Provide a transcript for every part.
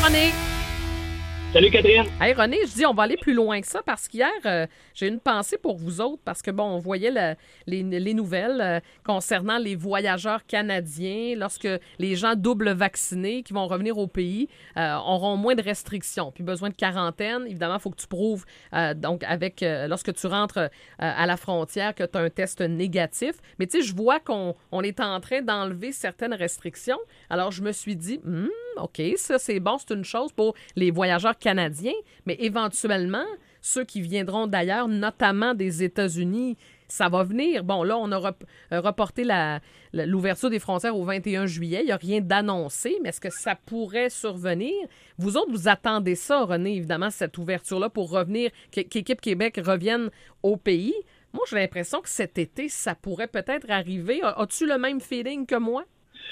René. Salut Catherine. Hey René, je dis on va aller plus loin que ça parce qu'hier, j'ai une pensée pour vous autres parce que, bon, on voyait les nouvelles concernant les voyageurs canadiens lorsque les gens double vaccinés qui vont revenir au pays auront moins de restrictions, puis besoin de quarantaine. Évidemment, il faut que tu prouves, donc, avec lorsque tu rentres à la frontière que tu as un test négatif. Mais tu sais, je vois qu'on est en train d'enlever certaines restrictions. Alors, je me suis dit, OK, ça c'est bon, c'est une chose pour les voyageurs canadiens, mais éventuellement, ceux qui viendront d'ailleurs, notamment des États-Unis, ça va venir. Bon, là, on a reporté l'ouverture des frontières au 21 juillet. Il n'y a rien d'annoncé, mais est-ce que ça pourrait survenir? Vous autres, vous attendez ça, René, évidemment, cette ouverture-là pour revenir, qu'Équipe Québec revienne au pays. Moi, j'ai l'impression que cet été, ça pourrait peut-être arriver. As-tu le même feeling que moi?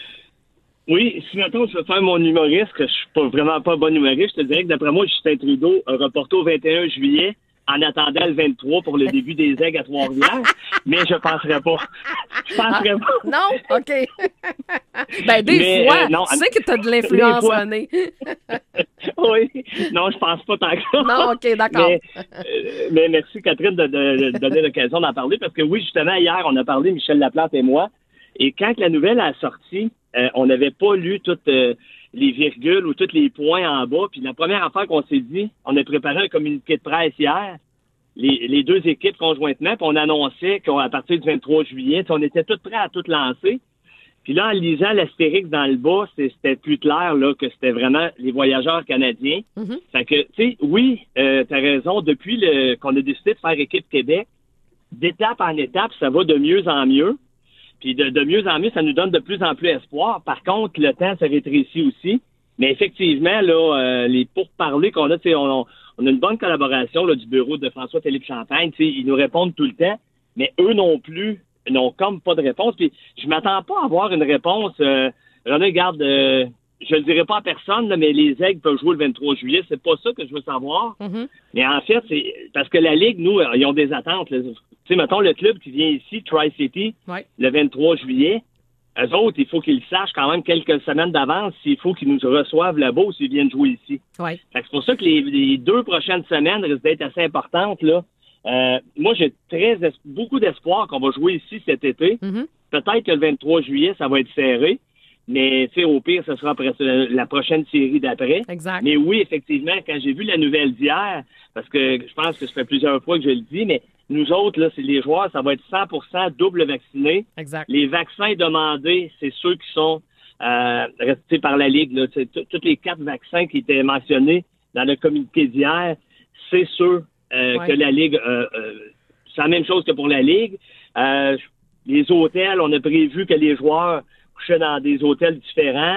Oui, si maintenant je veux faire mon humoriste, que je suis vraiment pas bon humoriste, je te dirais que d'après moi, Justin Trudeau a reporté au 21 juillet en attendant le 23 pour le début des aigues à Trois-Rivières, mais je penserais pas. Je penserais pas. Non? OK. Ben, des fois, tu sais que tu as de l'influence, René. Oui. Non, je pense pas tant que ça. Non, OK, d'accord. Mais merci, Catherine, de donner l'occasion d'en parler, parce que oui, justement, hier, on a parlé, Michel Laplante et moi, et quand la nouvelle a sorti, on n'avait pas lu toutes les virgules ou tous les points en bas. Puis la première affaire qu'on s'est dit, on a préparé un communiqué de presse hier, les deux équipes conjointement, puis on annonçait qu'à partir du 23 juillet, on était tous prêts à tout lancer. Puis là, en lisant l'astérix dans le bas, c'était plus clair là que c'était vraiment les voyageurs canadiens. Mm-hmm. Fait que, tu sais, oui, t'as raison, depuis qu'on a décidé de faire Équipe Québec, d'étape en étape, ça va de mieux en mieux. Puis de mieux en mieux, ça nous donne de plus en plus espoir. Par contre, le temps se rétrécit aussi. Mais effectivement, là, les pourparlers qu'on a, on a une bonne collaboration là, du bureau de François-Philippe Champagne. Ils nous répondent tout le temps, mais eux non plus n'ont comme pas de réponse. Puis je m'attends pas à avoir une réponse. René, regarde, je le dirai pas à personne, là, mais les Aigles peuvent jouer le 23 juillet. C'est pas ça que je veux savoir. Mm-hmm. Mais en fait, c'est parce que la Ligue, nous, ils ont des attentes. Tu sais, mettons, le club qui vient ici, Tri-City, le 23 juillet, eux autres, il faut qu'ils le sachent quand même quelques semaines d'avance s'il faut qu'ils nous reçoivent là-bas ou s'ils viennent jouer ici. Ouais. Fait que c'est pour ça que les 2 prochaines semaines risquent d'être assez importantes, là. Moi, j'ai beaucoup d'espoir qu'on va jouer ici cet été. Mm-hmm. Peut-être que le 23 juillet, ça va être serré. Mais, tu sais, au pire, ce sera après la prochaine série d'après. Exact. Mais oui, effectivement, quand j'ai vu la nouvelle d'hier, parce que je pense que ça fait plusieurs fois que je le dis, mais nous autres, là, c'est les joueurs, ça va être 100% double vaccinés. Exact. Les vaccins demandés, c'est ceux qui sont restés par la Ligue. Là, tous les 4 vaccins qui étaient mentionnés dans le communiqué d'hier, c'est ceux que la Ligue... c'est la même chose que pour la Ligue. Les hôtels, on a prévu que les joueurs couchaient dans des hôtels différents.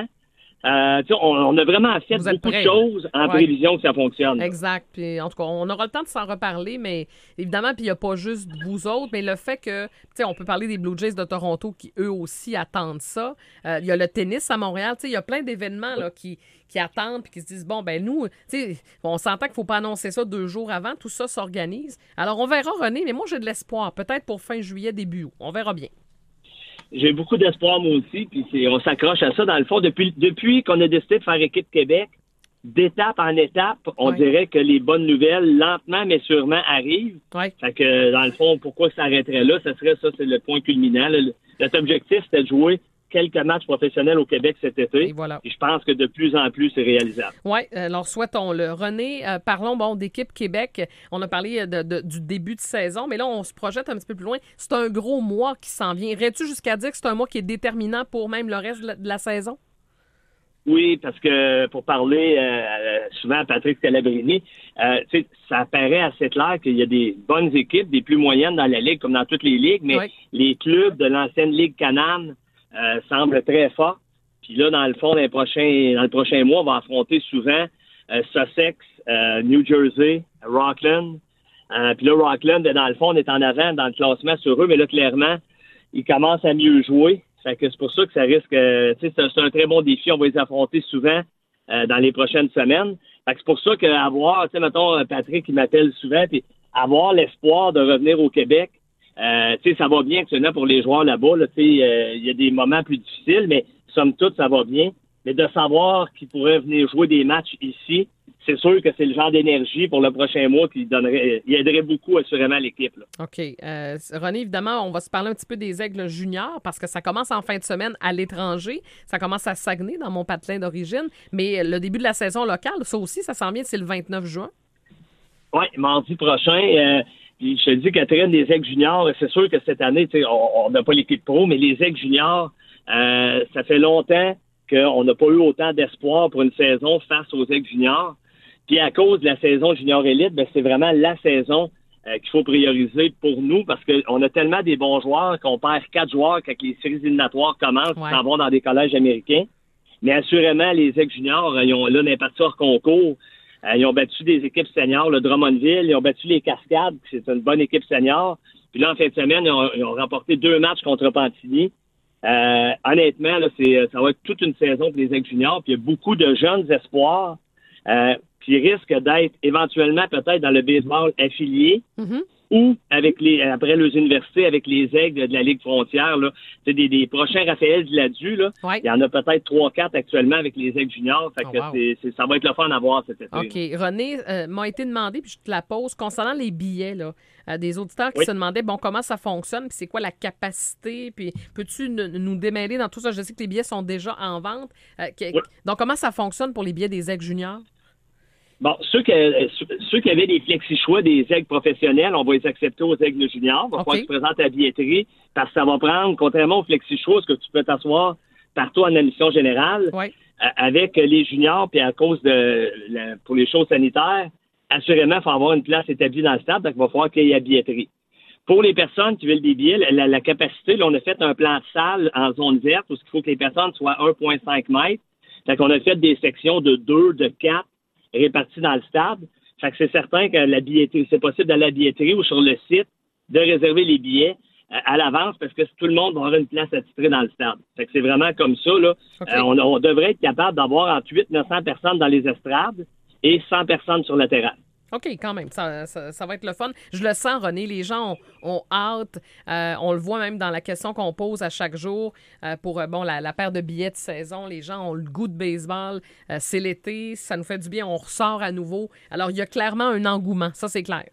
On a vraiment fait beaucoup de choses en prévision que ça fonctionne. Exact. Puis, en tout cas, on aura le temps de s'en reparler, mais évidemment, puis il n'y a pas juste vous autres, mais le fait que, tu sais, on peut parler des Blue Jays de Toronto qui, eux aussi, attendent ça. Il y a le tennis à Montréal. Tu sais, il y a plein d'événements là, qui attendent puis qui se disent, bon, ben nous, tu sais, on s'entend qu'il ne faut pas annoncer ça 2 jours avant. Tout ça s'organise. Alors, on verra, René, mais moi, j'ai de l'espoir. Peut-être pour fin juillet, début août. On verra bien. J'ai beaucoup d'espoir, moi aussi, puis on s'accroche à ça. Dans le fond, depuis qu'on a décidé de faire Équipe Québec, d'étape en étape, on dirait que les bonnes nouvelles, lentement mais sûrement, arrivent. Ouais. Fait que, dans le fond, pourquoi ça s'arrêterait là? C'est le point culminant. Notre objectif, c'était de jouer quelques matchs professionnels au Québec cet été. Et voilà. Et je pense que de plus en plus, c'est réalisable. Oui, alors souhaitons-le. René, parlons d'Équipe Québec. On a parlé du début de saison, mais là, on se projette un petit peu plus loin. C'est un gros mois qui s'en vient. Irais-tu jusqu'à dire que c'est un mois qui est déterminant pour même le reste de la saison? Oui, parce que pour parler souvent à Patrick Scalabrini, ça apparaît assez clair qu'il y a des bonnes équipes, des plus moyennes dans la Ligue, comme dans toutes les ligues, mais les clubs de l'ancienne Ligue Canam semble très fort. Puis là, dans le fond, dans le prochain mois, on va affronter souvent Sussex, New Jersey, Rockland. Puis là, Rockland, dans le fond, on est en avant dans le classement sur eux, mais là, clairement, ils commencent à mieux jouer. Fait que c'est pour ça que ça risque... c'est un très bon défi. On va les affronter souvent dans les prochaines semaines. Fait que c'est pour ça qu'avoir, mettons, Patrick, qui m'appelle souvent, puis avoir l'espoir de revenir au Québec, ça va bien actuellement pour les joueurs là-bas. Il y a des moments plus difficiles, mais somme toute, ça va bien. mais de savoir qu'il pourrait venir jouer des matchs ici, c'est sûr que c'est le genre d'énergie pour le prochain mois qui aiderait beaucoup assurément l'équipe. Là. OK. René, évidemment, on va se parler un petit peu des Aigles juniors parce que ça commence en fin de semaine à l'étranger. Ça commence à Saguenay, dans mon patelin d'origine. Mais le début de la saison locale, ça aussi, ça s'en vient, c'est le 29 juin. Oui, mardi prochain. Puis je te dis, Catherine, les Aigles juniors, c'est sûr que cette année, on n'a pas l'équipe pro, mais les Aigles juniors, ça fait longtemps qu'on n'a pas eu autant d'espoir pour une saison face aux Aigles juniors. Puis à cause de la saison junior élite, c'est vraiment la saison qu'il faut prioriser pour nous parce qu'on a tellement des bons joueurs qu'on perd 4 joueurs quand les séries éliminatoires commencent, qui s'en vont dans des collèges américains. Mais assurément, les Aigles juniors, ils ont là l'impact hors concours. Ils ont battu des équipes seniors, le Drummondville, ils ont battu les Cascades, c'est une bonne équipe senior. Puis là, en fin de semaine, ils ont remporté 2 matchs contre Pantigny. Honnêtement, là, ça va être toute une saison pour les Aigles juniors. Puis il y a beaucoup de jeunes espoirs qui risquent d'être éventuellement peut-être dans le baseball affilié ou avec après les universités, avec les Aigles de la Ligue frontière. Là. C'est des prochains Raphaël Gladu. Là. Il y en a peut-être 3-4 actuellement avec les Aigles juniors. Fait que ça va être le fun à voir cet été. OK. René, m'a été demandé, puis je te la pose, concernant les billets, là, des auditeurs qui se demandaient, comment ça fonctionne, puis c'est quoi la capacité, puis peux-tu nous démêler dans tout ça? Je sais que les billets sont déjà en vente. Donc, comment ça fonctionne pour les billets des Aigles juniors? Bon, ceux qui avaient des flexi-choix des Aigles professionnels, on va les accepter aux Aigles juniors. Il va falloir qu'ils se présentent à la billetterie parce que ça va prendre, contrairement aux flexi-choix, ce que tu peux t'asseoir partout en admission générale, avec les juniors, puis à cause pour les choses sanitaires, assurément, il faut avoir une place établie dans le stade, donc il va falloir qu'il y ait la billetterie. Pour les personnes qui veulent des billets, la capacité, là, on a fait un plan de salle en zone verte où il faut que les personnes soient 1,5 mètres. Donc, on a fait des sections de 2, de 4, répartis dans le stade. Fait que c'est certain que la billetterie, c'est possible d'aller à la billetterie ou sur le site de réserver les billets à l'avance parce que tout le monde va avoir une place attitrée dans le stade. Fait que c'est vraiment comme ça, là. On devrait être capable d'avoir entre 800 et 900 personnes dans les estrades et 100 personnes sur la terrasse. OK, quand même, ça va être le fun. Je le sens, René, les gens ont hâte. On le voit même dans la question qu'on pose à chaque jour pour la paire de billets de saison. Les gens ont le goût de baseball. C'est l'été, ça nous fait du bien, on ressort à nouveau. Alors, il y a clairement un engouement, ça c'est clair.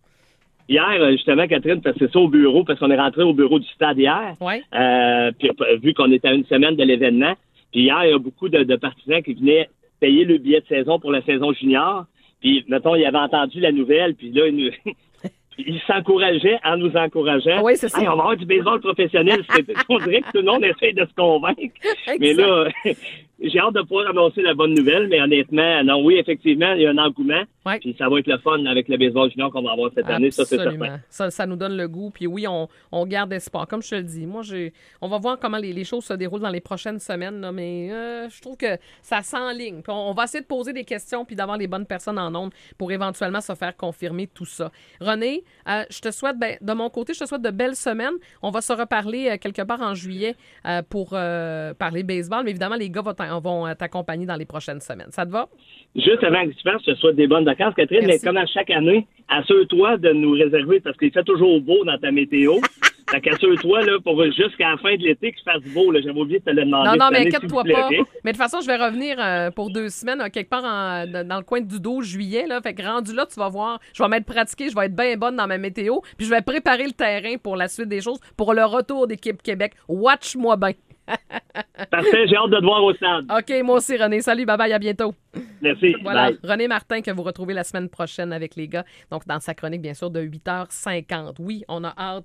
Hier, justement, Catherine faisait ça au bureau parce qu'on est rentré au bureau du stade hier. Puis, vu qu'on était à une semaine de l'événement. Puis hier, il y a beaucoup de partisans qui venaient payer le billet de saison pour la saison junior. Puis, mettons, il avait entendu la nouvelle, puis là, il s'encourageait en nous encourageant. Oui, c'est ça. Hey, on va avoir du baseball professionnel. On dirait que tout le monde essaie de se convaincre. Mais là, j'ai hâte de pouvoir annoncer la bonne nouvelle, mais honnêtement, non, oui, effectivement, il y a un engouement. Puis ça va être le fun avec le baseball junior qu'on va avoir cette année, ça, c'est certain. Ça nous donne le goût. Puis oui, on garde espoir. Comme je te le dis, moi, on va voir comment les choses se déroulent dans les prochaines semaines, là, mais je trouve que ça s'enligne. Puis on va essayer de poser des questions puis d'avoir les bonnes personnes en ondes pour éventuellement se faire confirmer tout ça. René, je te souhaite, de mon côté, je te souhaite de belles semaines. On va se reparler quelque part en juillet pour parler baseball, mais évidemment, les gars vont t'accompagner dans les prochaines semaines. Ça te va? Juste avant que tu fasses, je te souhaite des bonnes vacances, Catherine, mais comme à chaque année, assure-toi de nous réserver, parce qu'il fait toujours beau dans ta météo. Fait qu'assure-toi, là, pour jusqu'à la fin de l'été, qu'il fasse beau, là. J'avais oublié de te le demander. Non, mais inquiète-toi pas. Mais de toute façon, je vais revenir pour 2 semaines, quelque part dans le coin du 12 juillet, là. Fait que rendu là, tu vas voir, je vais m'être pratiquée, je vais être bien bonne dans ma météo, puis je vais préparer le terrain pour la suite des choses, pour le retour d'équipe Québec. Watch-moi bien. Parfait, j'ai hâte de te voir au stade. OK, moi aussi, René. Salut, bye-bye, à bientôt. Merci. Voilà, bye. René Martin que vous retrouvez la semaine prochaine avec les gars. Donc, dans sa chronique, bien sûr, de 8h50. Oui, on a hâte